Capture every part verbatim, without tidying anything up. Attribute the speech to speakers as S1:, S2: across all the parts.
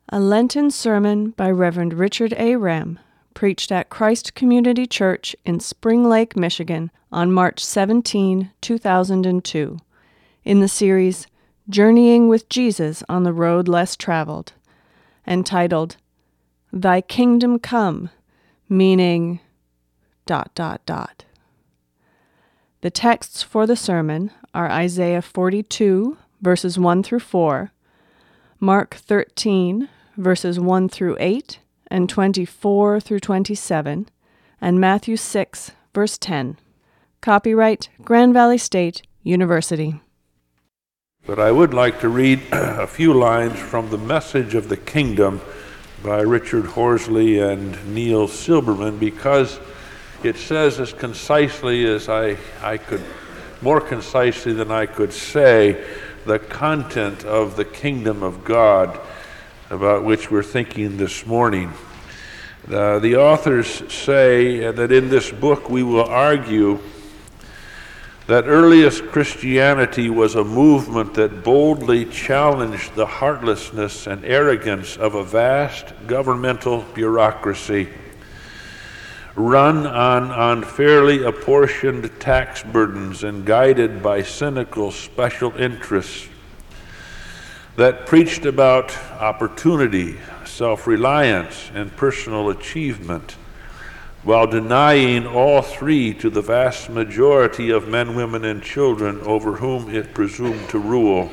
S1: A Lenten sermon by Reverend Richard A. Ram, preached at Christ Community Church in Spring Lake, Michigan, on March seventeenth, two thousand two, in the series Journeying with Jesus on the Road Less Traveled, entitled, Thy Kingdom Come, meaning dot dot dot. The texts for the sermon are Isaiah forty-two, verses one through four, Mark thirteen, verses one through eight, and twenty-four through twenty-seven, and Matthew six, verse ten. Copyright Grand Valley State University.
S2: But I would like to read a few lines from The Message of the Kingdom by Richard Horsley and Neil Silberman, because it says as concisely as I, I could, more concisely than I could say, the content of the kingdom of God about which we're thinking this morning. Uh, the authors say that in this book we will argue that earliest Christianity was a movement that boldly challenged the heartlessness and arrogance of a vast governmental bureaucracy run on unfairly apportioned tax burdens and guided by cynical special interests, that preached about opportunity, self-reliance, and personal achievement, while denying all three to the vast majority of men, women, and children over whom it presumed to rule.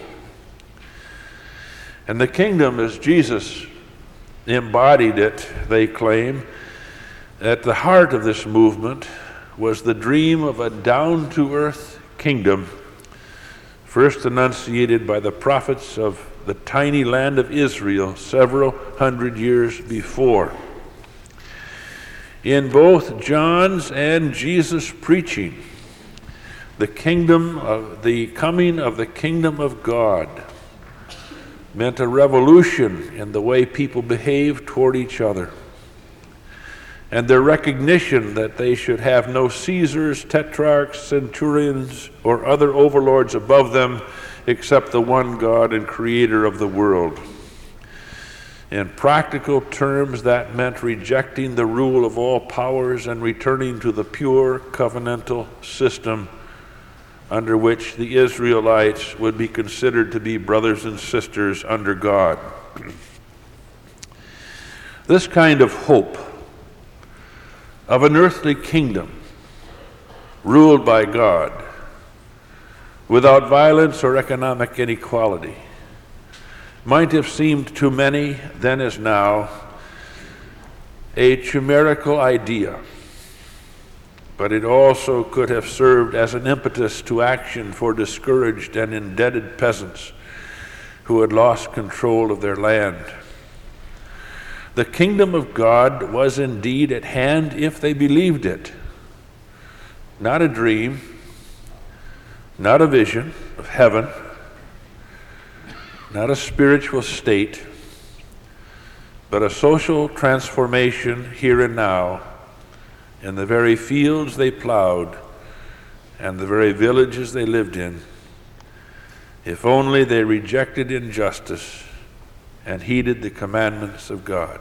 S2: And the kingdom, as Jesus embodied it, they claim, at the heart of this movement was the dream of a down-to-earth kingdom, first enunciated by the prophets of the tiny land of Israel several hundred years before. In both John's and Jesus' preaching, the kingdom of the coming of the kingdom of God meant a revolution in the way people behave toward each other, and their recognition that they should have no Caesars, tetrarchs, centurions, or other overlords above them except the one God and creator of the world. In practical terms, that meant rejecting the rule of all powers and returning to the pure covenantal system under which the Israelites would be considered to be brothers and sisters under God. This kind of hope of an earthly kingdom ruled by God, without violence or economic inequality, might have seemed to many, then as now, a chimerical idea, but it also could have served as an impetus to action for discouraged and indebted peasants who had lost control of their land. The kingdom of God was indeed at hand if they believed it. Not a dream, not a vision of heaven, not a spiritual state, but a social transformation here and now in the very fields they plowed and the very villages they lived in, if only they rejected injustice and heeded the commandments of God.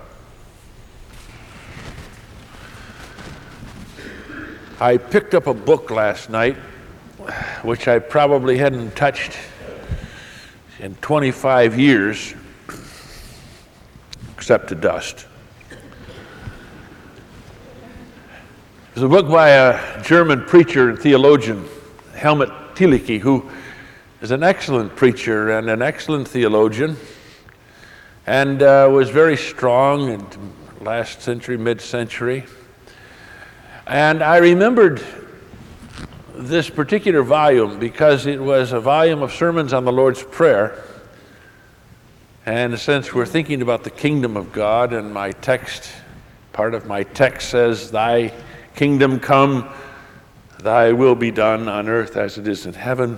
S2: I picked up a book last night which I probably hadn't touched in twenty-five years, except to dust. It's a book by a German preacher and theologian, Helmut Thielicke, who is an excellent preacher and an excellent theologian, and uh, was very strong in last century, mid-century. And I remembered this particular volume because it was a volume of sermons on the Lord's Prayer. And since we're thinking about the kingdom of God, and my text, part of my text says, Thy kingdom come, Thy will be done on earth as it is in heaven,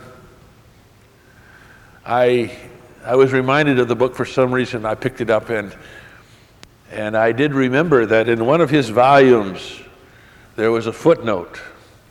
S2: I I was reminded of the book for some reason. I picked it up, and and I did remember that in one of his volumes there was a footnote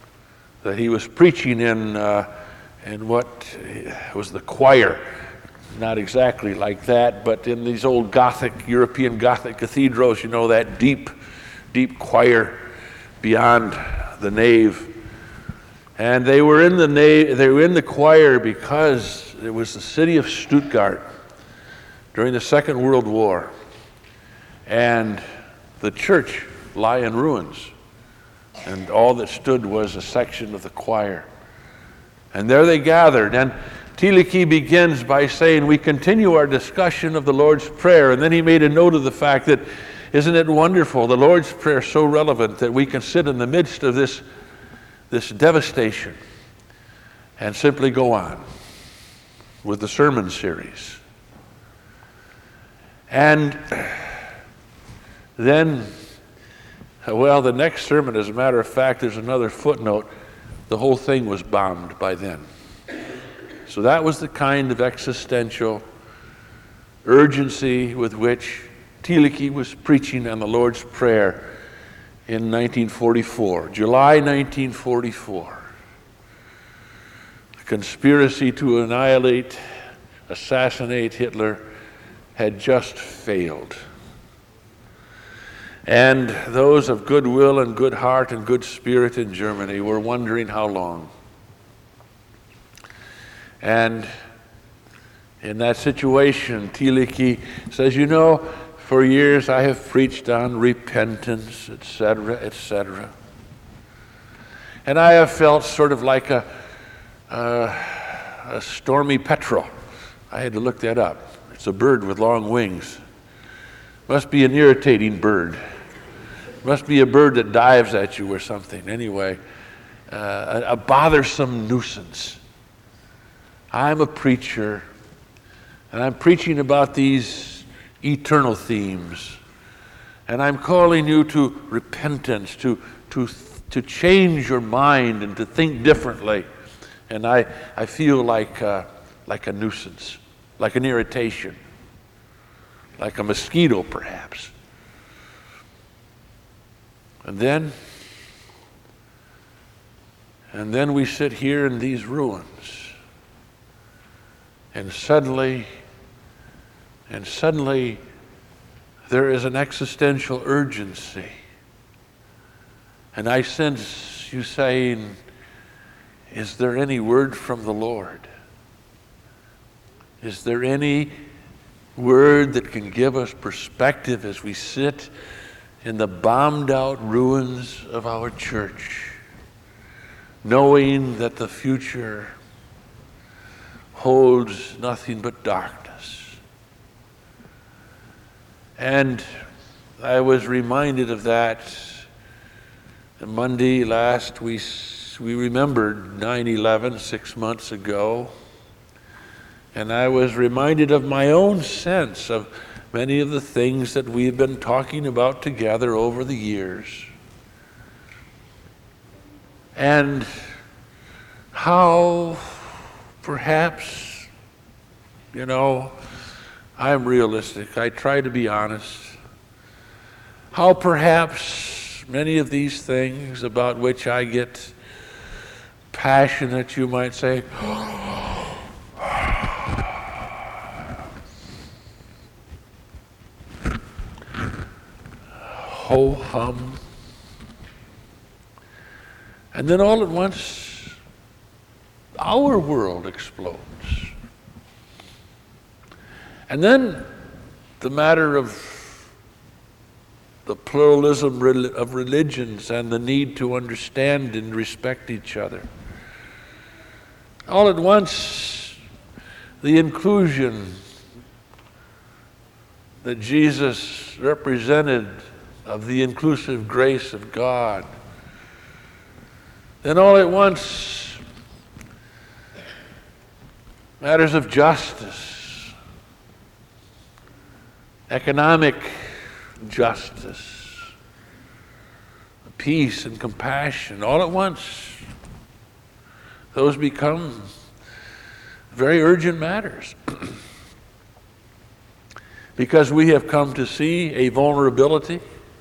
S2: that he was preaching in uh, in what was the choir not exactly like that, but in these old Gothic, European Gothic cathedrals, you know, that deep, deep choir beyond the nave. And they were in the nave, they were in the choir because it was the city of Stuttgart during the Second World War. And the church lay in ruins. And all that stood was a section of the choir. And there they gathered. And Thielicke begins by saying, we continue our discussion of the Lord's Prayer. And then he made a note of the fact that, isn't it wonderful, the Lord's Prayer is so relevant that we can sit in the midst of this, this devastation and simply go on with the sermon series. And then, well, the next sermon, as a matter of fact, there's another footnote. The whole thing was bombed by then. So that was the kind of existential urgency with which Thielicke was preaching on the Lord's Prayer in nineteen forty-four, July nineteen forty-four. The conspiracy to annihilate, assassinate Hitler had just failed. And those of goodwill and good heart and good spirit in Germany were wondering how long. And in that situation, Thielicke says, you know, for years I have preached on repentance, et cetera, et cetera. And I have felt sort of like a, uh, a stormy petrel. I had to look that up. It's a bird with long wings. Must be an irritating bird. Must be a bird that dives at you or something. Anyway, uh, a, a bothersome nuisance. I'm a preacher, and I'm preaching about these eternal themes. And I'm calling you to repentance, to, to, to change your mind and to think differently. And I, I feel like, uh, like a nuisance, like an irritation, like a mosquito perhaps. And then, and then we sit here in these ruins. And suddenly, and suddenly, there is an existential urgency. And I sense you saying, is there any word from the Lord? Is there any word that can give us perspective as we sit in the bombed out ruins of our church, knowing that the future holds nothing but darkness? And I was reminded of that Monday last. We, we remembered nine eleven six months ago. And I was reminded of my own sense of many of the things that we've been talking about together over the years. And how perhaps, you know, I'm realistic. I try to be honest. How perhaps many of these things about which I get passionate, you might say, ho-hum. And then all at once, our world explodes. And then the matter of the pluralism of religions and the need to understand and respect each other. All at once, the inclusion that Jesus represented of the inclusive grace of God. Then all at once, matters of justice, economic justice, peace and compassion, all at once, those become very urgent matters. Because we have come to see a vulnerability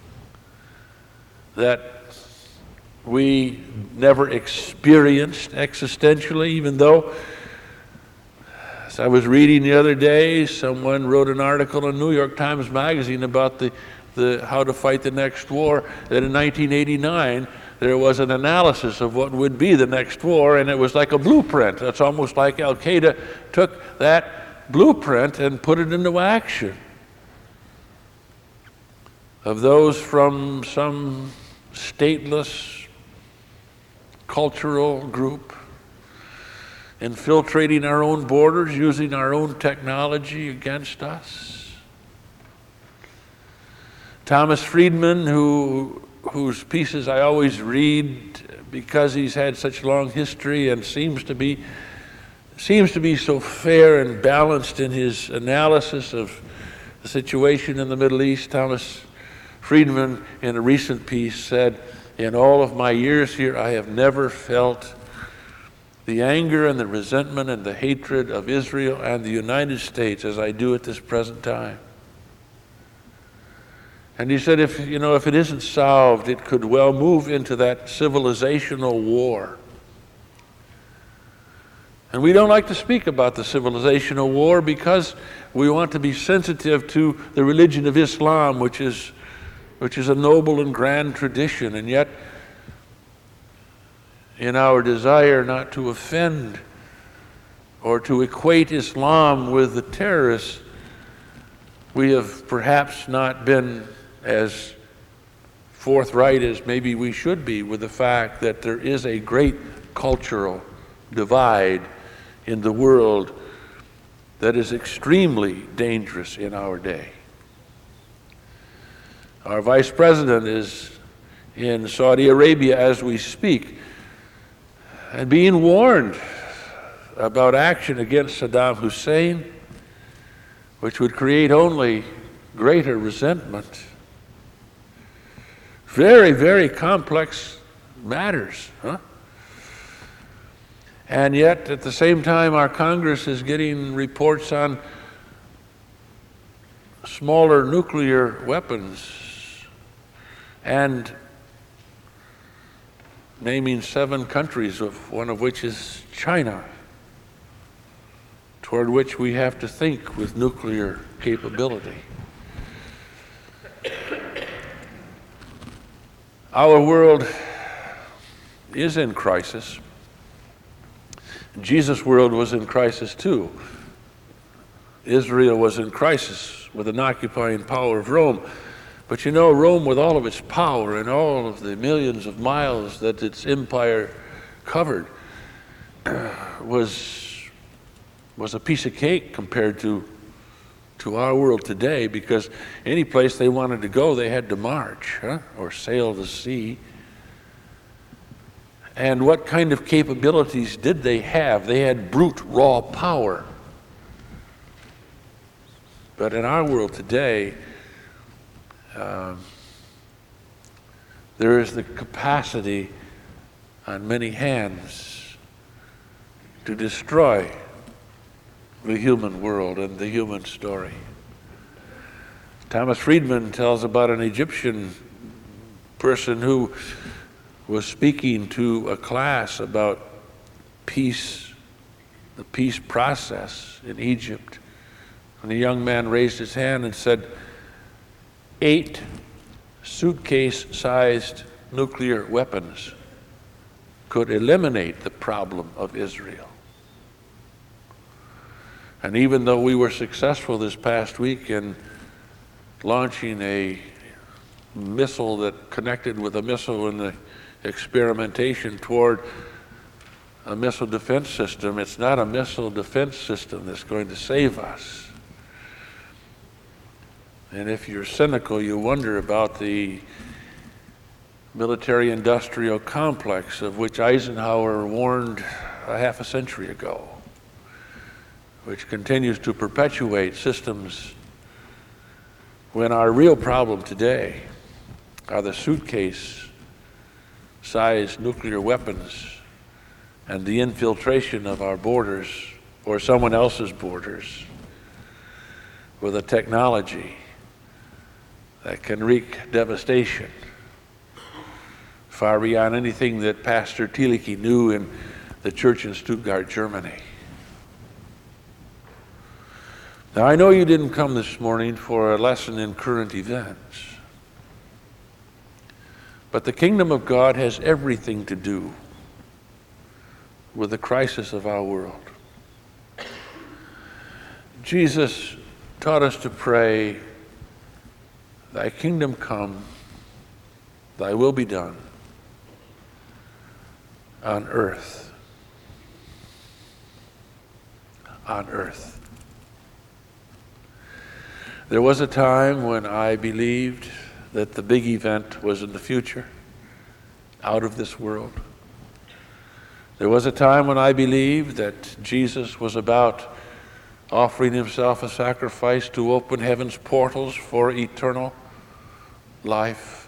S2: that we never experienced existentially, even though As I was reading the other day, someone wrote an article in New York Times Magazine about the, the how to fight the next war, that in nineteen eighty-nine there was an analysis of what would be the next war, and it was like a blueprint. That's almost like Al-Qaeda took that blueprint and put it into action. Of those from some stateless cultural group infiltrating our own borders, using our own technology against us. Thomas Friedman, who, whose pieces I always read because he's had such long history and seems to be, seems to be so fair and balanced in his analysis of the situation in the Middle East. Thomas Friedman, in a recent piece, said, "In all of my years here, I have never felt the anger and the resentment and the hatred of Israel and the United States as I do at this present time." And he said, if, you know, if it isn't solved, it could well move into that civilizational war. And we don't like to speak about the civilizational war because we want to be sensitive to the religion of Islam, which is, which is a noble and grand tradition, and yet in our desire not to offend or to equate Islam with the terrorists, we have perhaps not been as forthright as maybe we should be with the fact that there is a great cultural divide in the world that is extremely dangerous in our day. Our vice president is in Saudi Arabia as we speak, and being warned about action against Saddam Hussein, which would create only greater resentment. Very, very complex matters, huh? And yet, at the same time, our Congress is getting reports on smaller nuclear weapons and naming seven countries, of one of which is China, toward which we have to think with nuclear capability. Our world is in crisis. Jesus' world was in crisis too. Israel was in crisis with an occupying power of Rome. But you know, Rome, with all of its power and all of the millions of miles that its empire covered, was, was a piece of cake compared to, to our world today, because any place they wanted to go, they had to march, huh? Or sail the sea. And what kind of capabilities did they have? They had brute, raw power. But in our world today, Um, there is the capacity on many hands to destroy the human world and the human story. Thomas Friedman tells about an Egyptian person who was speaking to a class about peace, the peace process in Egypt. And the young man raised his hand and said, eight suitcase-sized nuclear weapons could eliminate the problem of Israel. And even though we were successful this past week in launching a missile that connected with a missile in the experimentation toward a missile defense system, it's not a missile defense system that's going to save us. And if you're cynical, you wonder about the military-industrial complex of which Eisenhower warned a half a century ago, which continues to perpetuate systems when our real problem today are the suitcase-sized nuclear weapons and the infiltration of our borders or someone else's borders with a technology that can wreak devastation far beyond anything that Pastor Thielicke knew in the church in Stuttgart, Germany. Now, I know you didn't come this morning for a lesson in current events, but the kingdom of God has everything to do with the crisis of our world. Jesus taught us to pray, "Thy kingdom come, thy will be done on earth." On earth. There was a time when I believed that the big event was in the future, out of this world. There was a time when I believed that Jesus was about offering himself a sacrifice to open heaven's portals for eternal life.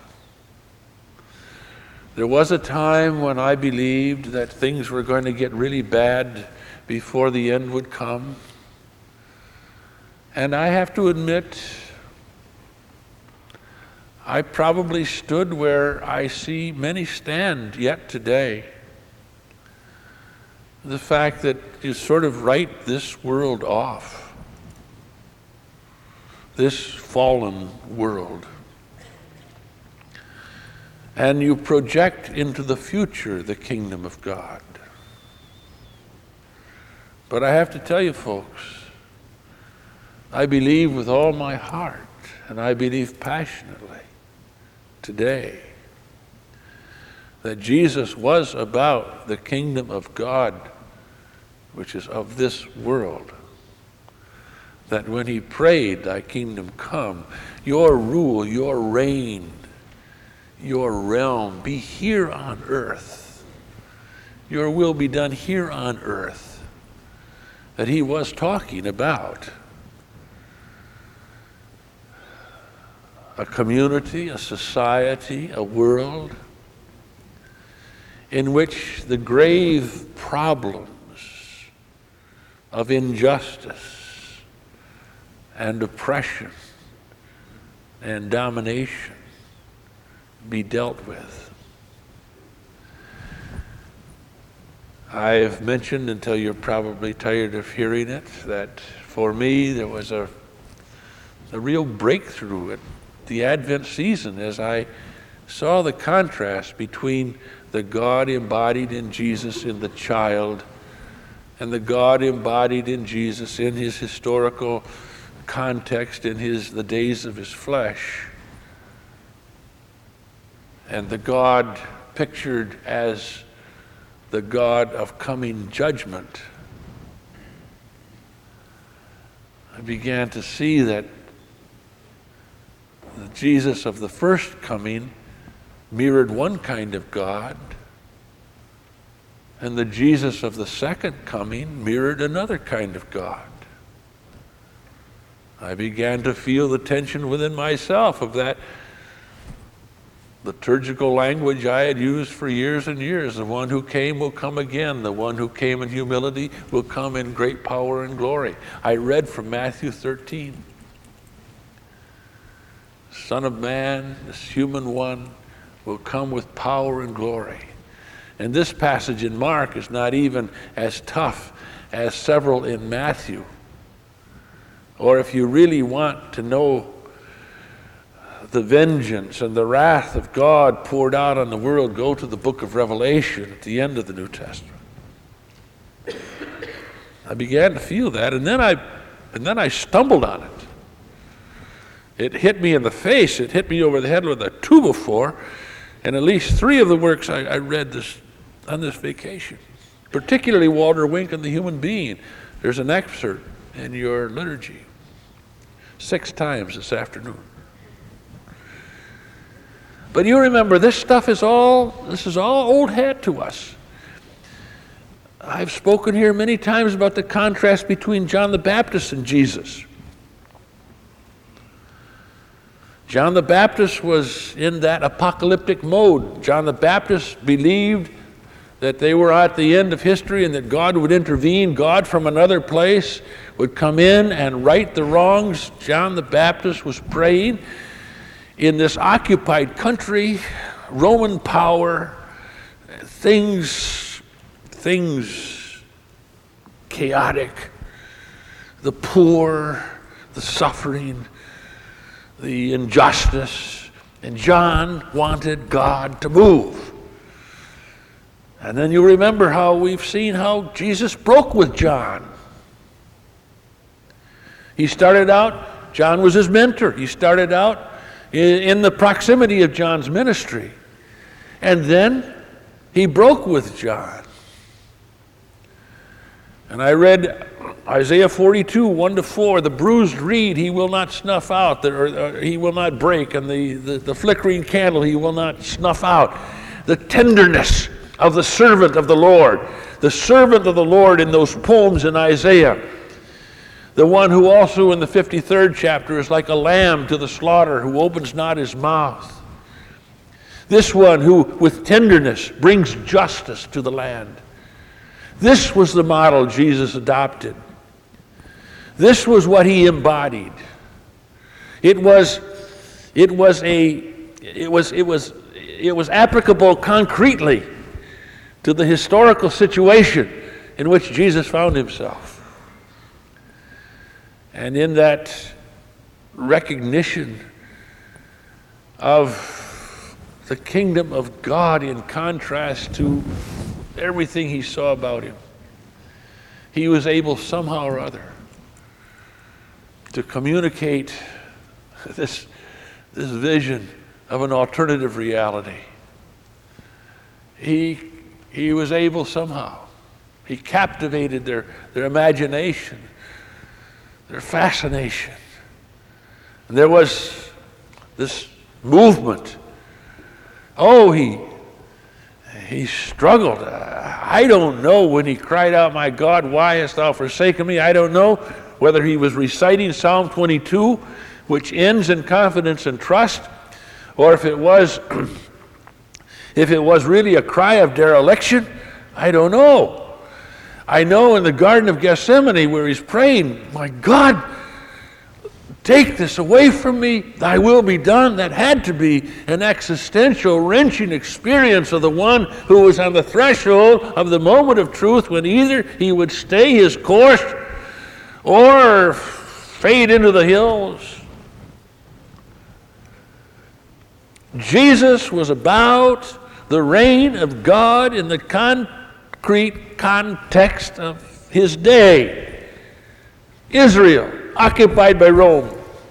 S2: There was a time when I believed that things were going to get really bad before the end would come. And I have to admit, I probably stood where I see many stand yet today. The fact that you sort of write this world off, this fallen world, and you project into the future the kingdom of God. But I have to tell you, folks, I believe with all my heart, and I believe passionately today, that Jesus was about the kingdom of God, which is of this world. That when he prayed, "Thy kingdom come," your rule, your reign, your realm be here on earth. Your will be done here on earth. That he was talking about a community, a society, a world in which the grave problems of injustice and oppression and domination be dealt with. I've mentioned, until you're probably tired of hearing it, that for me there was a, a real breakthrough at the Advent season as I saw the contrast between the God embodied in Jesus in the child and the God embodied in Jesus in his historical context, in his the days of his flesh, and the God pictured as the God of coming judgment. I began to see that the Jesus of the first coming mirrored one kind of God, and the Jesus of the second coming mirrored another kind of God. I began to feel the tension within myself of that liturgical language I had used for years and years. The one who came will come again. The one who came in humility will come in great power and glory. I read from Matthew thirteen. Son of Man, this human one, will come with power and glory. And this passage in Mark is not even as tough as several in Matthew. Or if you really want to know the vengeance and the wrath of God poured out on the world, go to the book of Revelation at the end of the New Testament. I began to feel that, and then I and then I stumbled on it. It hit me in the face. It hit me over the head with a two before, and at least three of the works I, I read this on this vacation, particularly Walter Wink and the Human Being. There's an excerpt in your liturgy six times this afternoon. But you remember, this stuff is all, this is all old hat to us. I've spoken here many times about the contrast between John the Baptist and Jesus. John the Baptist was in that apocalyptic mode. John the Baptist believed that they were at the end of history and that God would intervene. God from another place would come in and right the wrongs. John the Baptist was praying in this occupied country, Roman power, things, things chaotic, the poor, the suffering, the injustice, and John wanted God to move. And then you remember how we've seen how Jesus broke with John. He started out, John was his mentor. He started out in, in the proximity of John's ministry. And then he broke with John. And I read Isaiah forty-two, one to four, the bruised reed he will not snuff out, the, or, or he will not break, and the, the, the flickering candle he will not snuff out. The tenderness of the servant of the Lord, the servant of the Lord in those poems in Isaiah, the one who also in the fifty-third chapter is like a lamb to the slaughter, who opens not his mouth. This one who with tenderness brings justice to the land. This was the model Jesus adopted. This was what he embodied. It was, it was a, it was, it was, it was applicable concretely to the historical situation in which Jesus found himself. And in that recognition of the kingdom of God in contrast to everything he saw about him, he was able somehow or other to communicate this, this vision of an alternative reality. He, he was able somehow, he captivated their, their imagination, their fascination. And there was this movement. Oh, he he struggled. I don't know when he cried out, my God, why hast thou forsaken me? I don't know whether he was reciting Psalm twenty-two, which ends in confidence and trust, or if it was if it was really a cry of dereliction. I don't know. I know in the Garden of Gethsemane where he's praying, my God, take this away from me, thy will be done. That had to be an existential, wrenching experience of the one who was on the threshold of the moment of truth when either he would stay his course or fade into the hills. Jesus was about the reign of God in the concrete context of his day. Israel, occupied by Rome.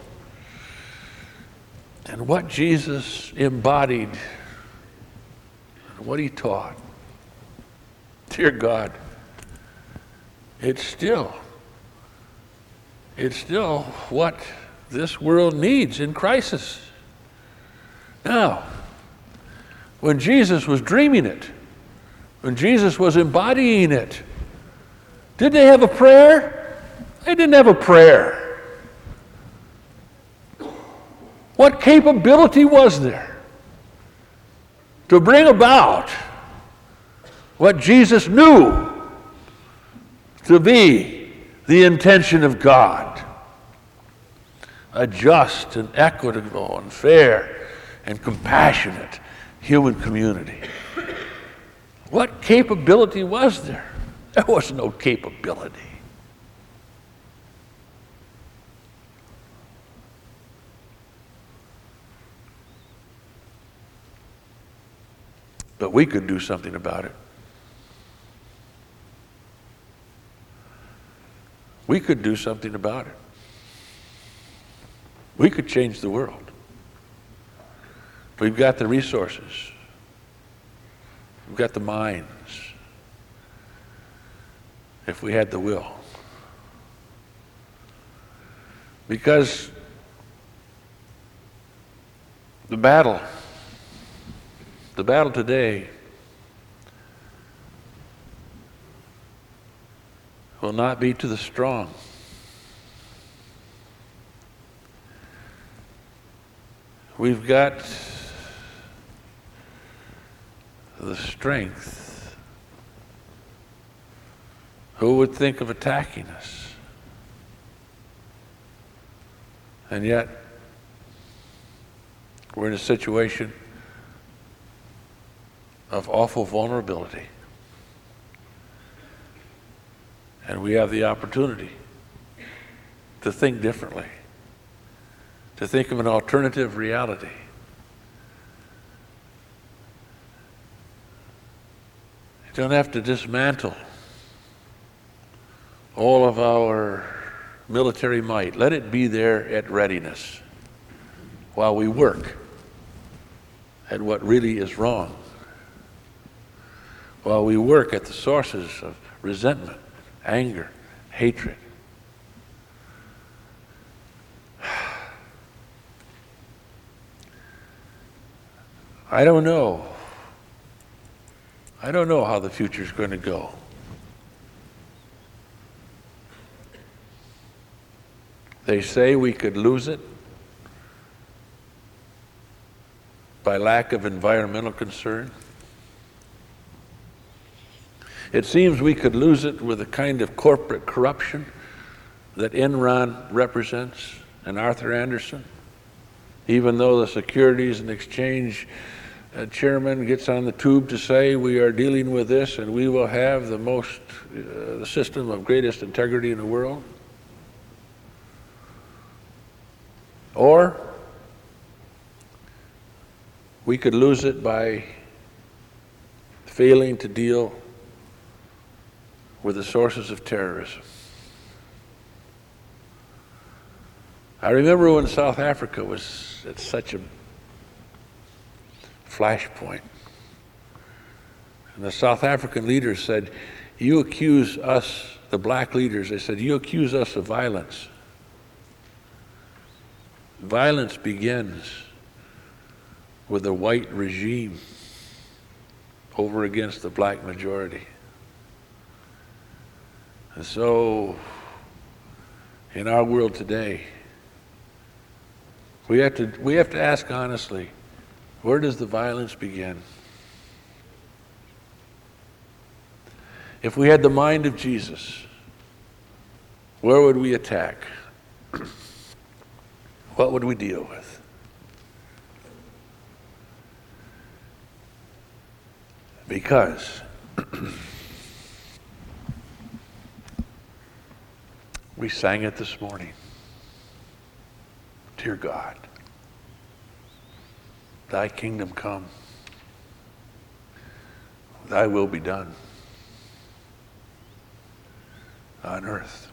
S2: And what Jesus embodied, and what he taught, dear God, it's still, it's still what this world needs in crisis. Now, when Jesus was dreaming it, when Jesus was embodying it, did they have a prayer? They didn't have a prayer. What capability was there to bring about what Jesus knew to be the intention of God? A just and equitable and fair and compassionate human community. What capability was there? There was no capability. But we could do something about it. We could do something about it. We could change the world. We've got the resources. We've got the minds. If we had the will. Because the battle, the battle today will not be to the strong. We've got the strength. Who would think of attacking us? And yet, we're in a situation of awful vulnerability. And we have the opportunity to think differently, to think of an alternative reality. You don't have to dismantle all of our military might. Let it be there at readiness while we work at what really is wrong, while we work at the sources of resentment, anger, hatred. I don't know. I don't know how the future's going to go. They say we could lose it by lack of environmental concern. It seems we could lose it with the kind of corporate corruption that Enron represents and Arthur Andersen, even though the Securities and Exchange uh, chairman gets on the tube to say we are dealing with this and we will have the most, uh, the system of greatest integrity in the world. Or we could lose it by failing to deal with the sources of terrorism. I remember when South Africa was at such a flashpoint, and the South African leaders said, you accuse us, the black leaders, they said, you accuse us of violence. Violence begins with a white regime over against the black majority. And so, in our world today, we have to we have to ask honestly, where does the violence begin? If we had the mind of Jesus, where would we attack? What would we deal with? Because we sang it this morning. Dear God, thy kingdom come, thy will be done on earth